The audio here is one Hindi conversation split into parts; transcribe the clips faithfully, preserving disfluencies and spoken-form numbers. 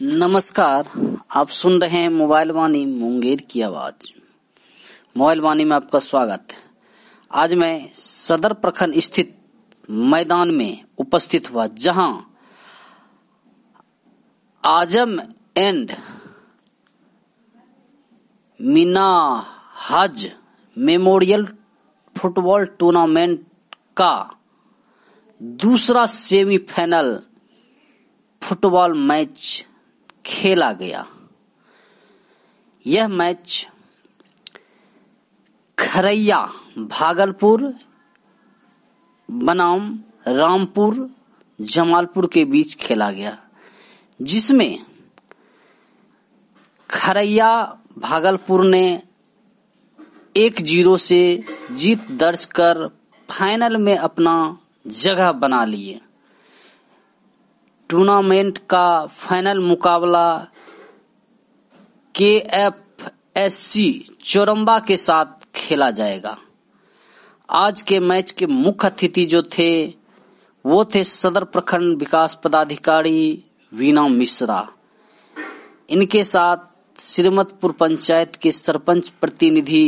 नमस्कार, आप सुन रहे हैं मोबाइल वाणी मुंगेर की आवाज। मोबाइल वाणी में आपका स्वागत है। आज मैं सदर प्रखंड स्थित मैदान में उपस्थित हुआ, जहां आजम एंड मीना हज मेमोरियल फुटबॉल टूर्नामेंट का दूसरा सेमीफाइनल फुटबॉल मैच खेला गया। यह मैच खरैया भागलपुर बनाम रामपुर जमालपुर के बीच खेला गया, जिसमें खरैया भागलपुर ने एक जीरो से जीत दर्ज कर फाइनल में अपना जगह बना लिए। टूर्नामेंट का फाइनल मुकाबला के एफ एस सी चोरंबा के साथ खेला जाएगा। आज के मैच के मुख्य अतिथि जो थे वो थे सदर प्रखंड विकास पदाधिकारी वीना मिश्रा। इनके साथ श्रीमतपुर पंचायत के सरपंच प्रतिनिधि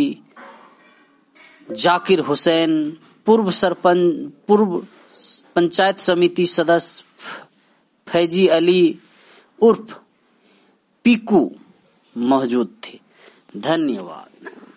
जाकिर हुसैन, पूर्व सरपंच पूर्व पंचायत समिति सदस्य फैजी अली उर्फ पीकू मौजूद थे। धन्यवाद।